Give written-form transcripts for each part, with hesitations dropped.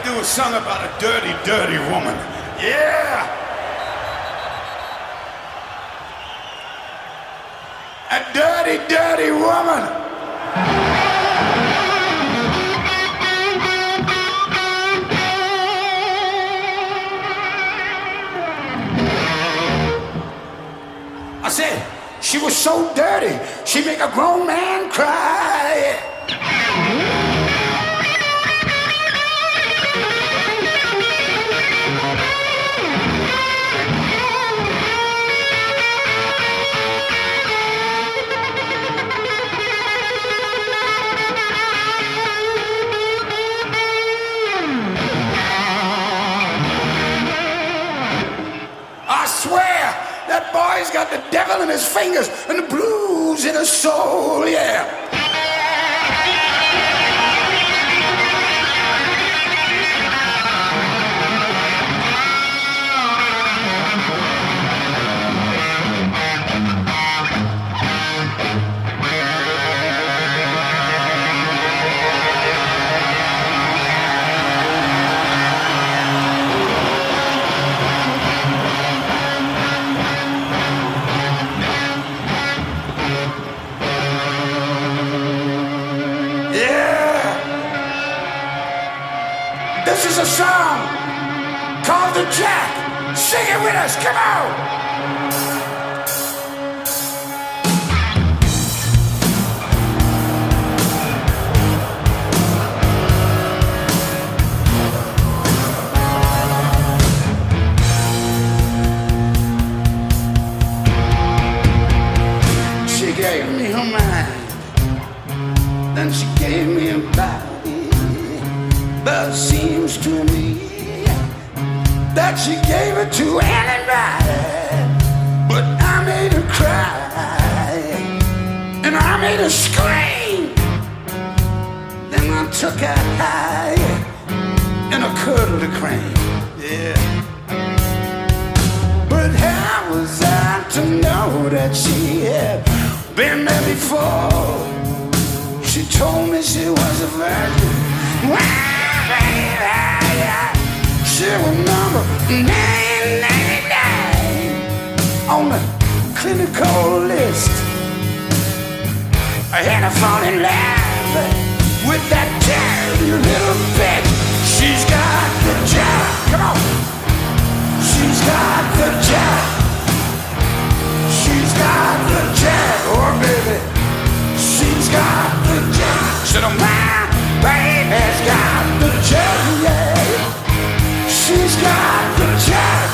do a song about a dirty, dirty woman. Yeah! A dirty, dirty woman. I said, she was so dirty, she make a grown man cry. I swear, that boy's got the devil in his fingers and the blues in his soul, yeah. This is a song called The Jack. Sing it with us, come on! She gave me her mind, then she gave me a body. But it seems to me that she gave it to anybody. But I made her cry, and I made her scream. Then I took her high, and I cuddled her cream. Yeah. But how was I to know that she had been there before? She told me she was a virgin. Wow. She was number 999 on the clinical list. I had to fall in love with that dirty little bitch. She's got the jack. Come on. She's got the jack. She's got the jack. Oh, baby. She's got the jack. Said, oh, my baby's got the jack, yeah. She's got the jack.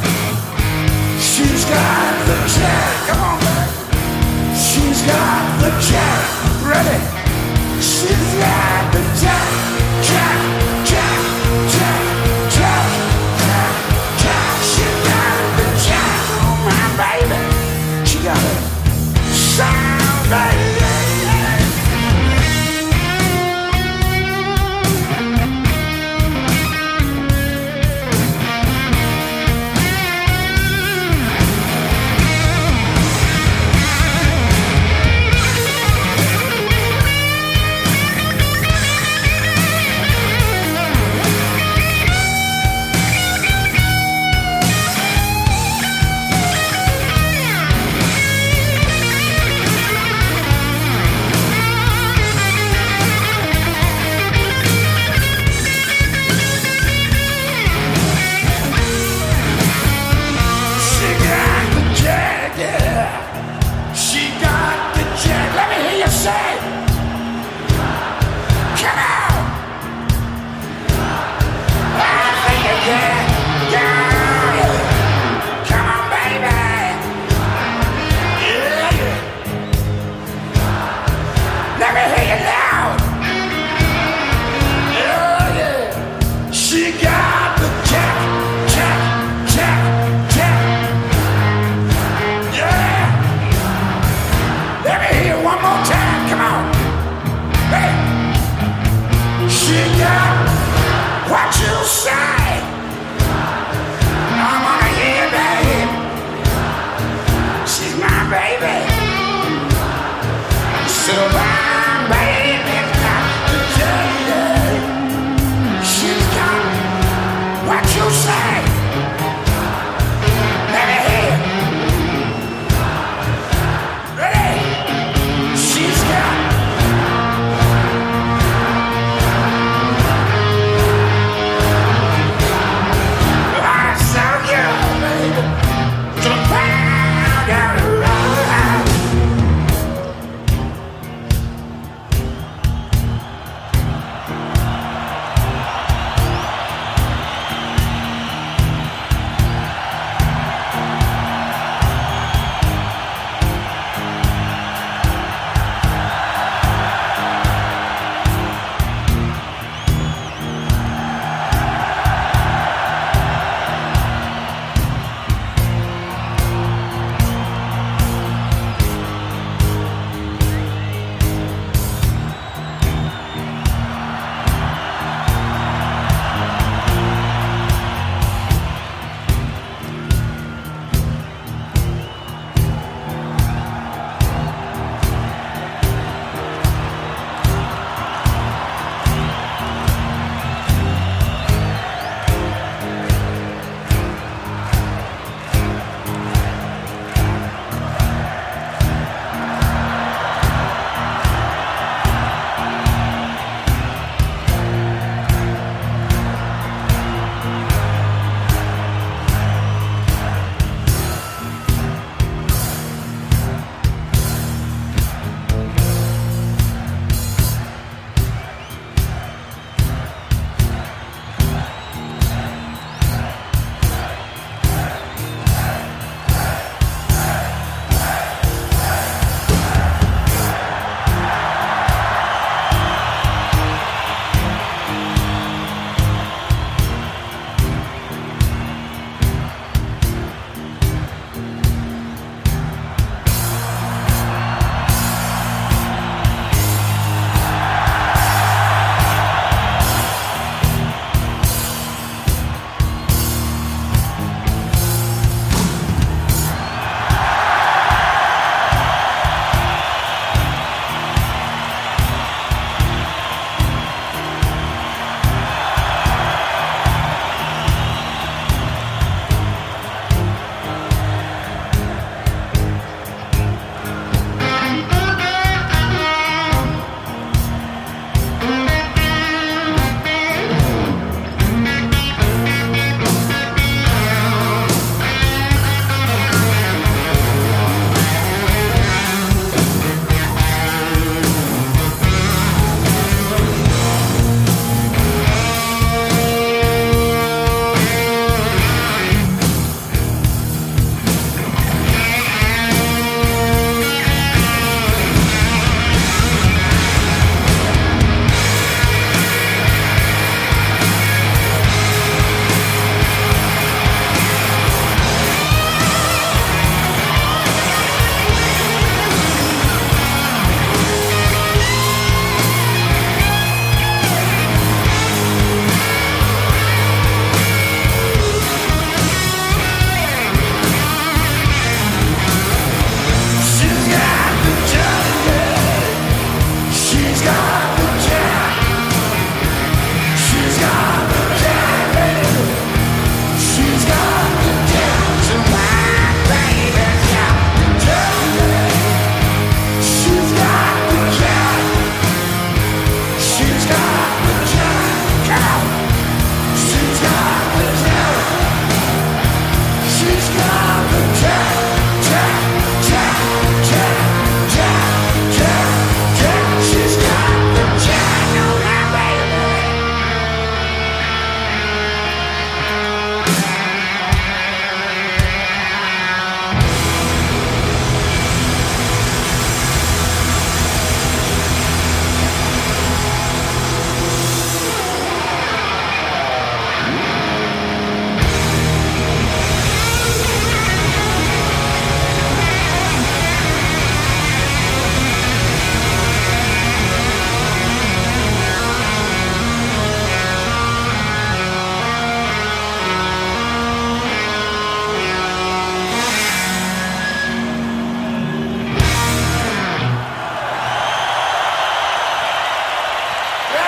She's got the jack. Come on, man. She's got the jack. Ready? She's got the jack. Jack, jack, jack, jack, jack, jack. She got the jack. Oh, my baby. She got a sound baby. She's got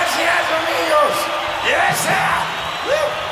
Gracias, amigos. Yes, sir. Woo.